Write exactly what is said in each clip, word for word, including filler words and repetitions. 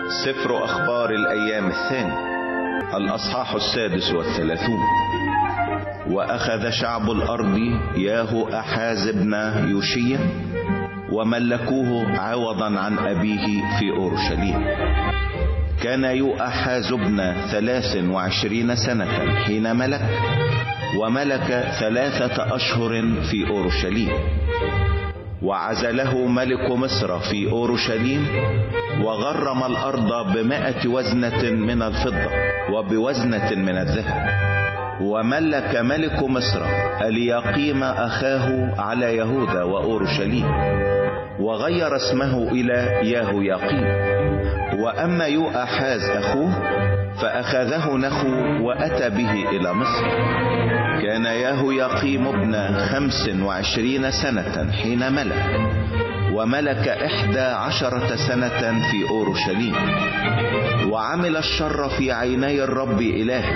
سفر أخبار الأيام الثاني الأصحاح السادس والثلاثون. وأخذ شعب الأرض ياهو أحاز بن يوشيا وملكوه عوضا عن أبيه في أورشليم. كان يؤحاز بن ثلاث وعشرين سنة حين ملك، وملك ثلاثة أشهر في أورشليم. وعزله ملك مصر في أورشليم، وغرم الأرض بمائة وزنة من الفضة وبوزنة من الذهب. وملك ملك مصر الياقيم أخاه على يهوذا وأورشليم، وغير اسمه إلى ياهو ياقيم. وأما يؤحاز أخوه فأخذه نخو وأتى به إلى مصر. كان ياهو ياقيم ابن خمس وعشرين سنة حين ملك، وملك إحدى عشرة سنة في أورشليم. وعمل الشر في عيني الرب إلهه.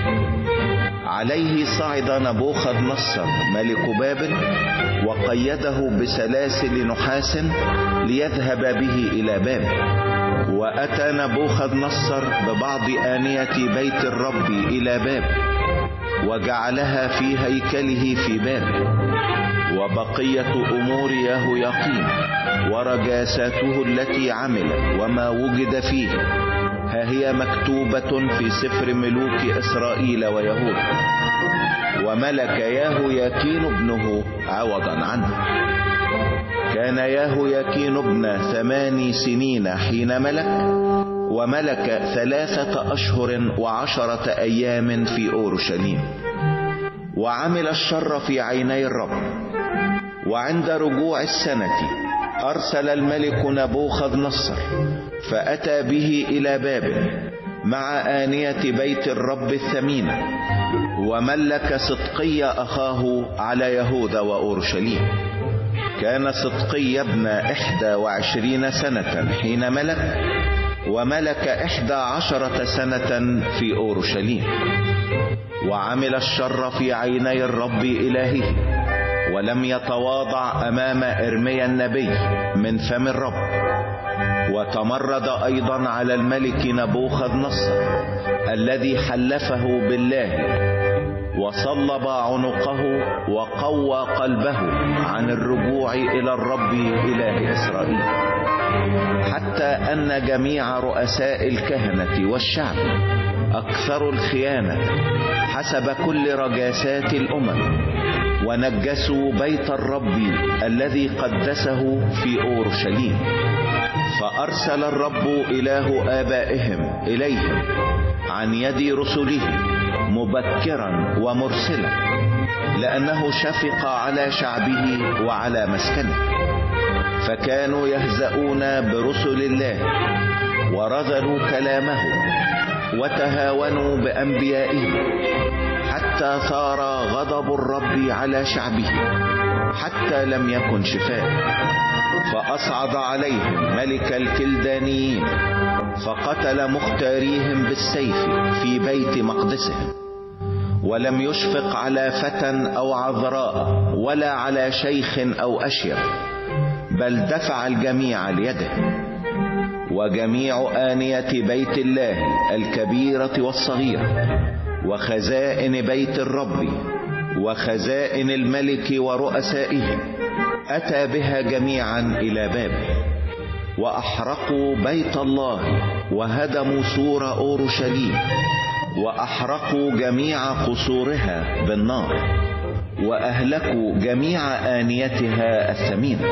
عليه صعد نبوخذ نصر ملك بابل، وقيده بسلاسل نحاس ليذهب به إلى بابل. وأتى نبوخذ نصر ببعض آنية بيت الرب إلى بابل، وجعلها في هيكله في بابل. وبقية أمور ياهو ياقيم ورجاساته التي عمل وما وجد فيه، ها هي مكتوبة في سفر ملوك إسرائيل ويهوذا. وملك ياهو ياكين ابنه عوضا عنه. كان ياهو ياكين ابن ثماني سنين حين ملك، وملك ثلاثة أشهر وعشرة أيام في أورشليم. وعمل الشر في عيني الرب. وعند رجوع السنة أرسل الملك نبوخذ نصر، فأتى به إلى بابل مع آنية بيت الرب الثمينة. وملك صدقي أخاه على يهوذا وأورشليم. كان صدقي ابن إحدى وعشرين سنة حين ملك، وملك إحدى عشرة سنة في أورشليم. وعمل الشر في عيني الرب إلهه، ولم يتواضع أمام إرميا النبي من فم الرب. وتمرد أيضا على الملك نبوخذ نصر الذي حلفه بالله، وصلب عنقه وقوى قلبه عن الرجوع إلى الرب إله إسرائيل، حتى أن جميع رؤساء الكهنة والشعب أكثروا الخيانة حسب كل رجاسات الأمم، ونجسوا بيت الرب الذي قدسه في أورشليم. فأرسل الرب إله آبائهم إليهم عن يد رسله مبكرا ومرسلا، لأنه شفق على شعبه وعلى مسكنه. فكانوا يهزؤون برسل الله، ورذلوا كلامه، وتهاونوا بأنبيائه، حتى ثار غضب الرب على شعبه حتى لم يكن شفاء. فأصعد عليهم ملك الكلدانيين، فقتل مختاريهم بالسيف في بيت مقدسهم. ولم يشفق على فتى أو عذراء ولا على شيخ أو أشيخ، بل دفع الجميع ليده. وجميع آنية بيت الله الكبيرة والصغيرة، وخزائن بيت الرب، وخزائن الملك ورؤسائه، أتى بها جميعا إلى بابل. وأحرقوا بيت الله، وهدموا سور أورشليم، وأحرقوا جميع قصورها بالنار، وأهلكوا جميع آنيتها الثمينة.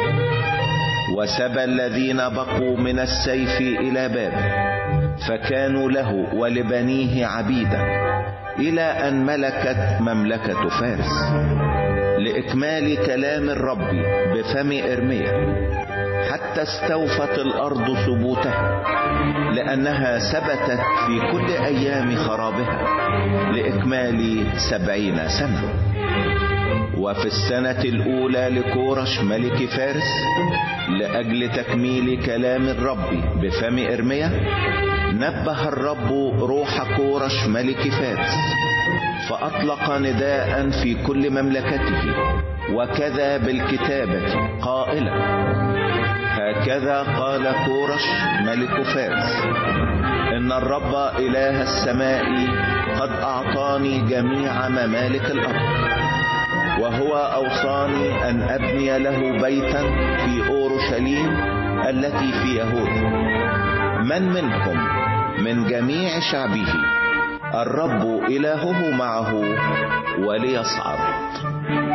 وسبى الذين بقوا من السيف إلى بابل، فكانوا له ولبنيه عبيدا، إلى أن ملكت مملكة فارس، لإكمال كلام الرب بفم إرميا، حتى استوفت الأرض ثبوتها، لأنها ثبتت في كل أيام خرابها لإكمال سبعين سنة. وفي السنة الأولى لكورش ملك فارس، لأجل تكميل كلام الرب بفم إرميا، نبه الرب روح كورش ملك فارس، فأطلق نداء في كل مملكته، وكذا بالكتابة قائلا: هكذا قال كورش ملك فارس: إن الرب إله السماء قد أعطاني جميع ممالك الأرض، وهو أوصاني أن أبني له بيتا في أورشليم التي في يهوذا. من منكم من جميع شعبه الرب إلهه معه وليصعد.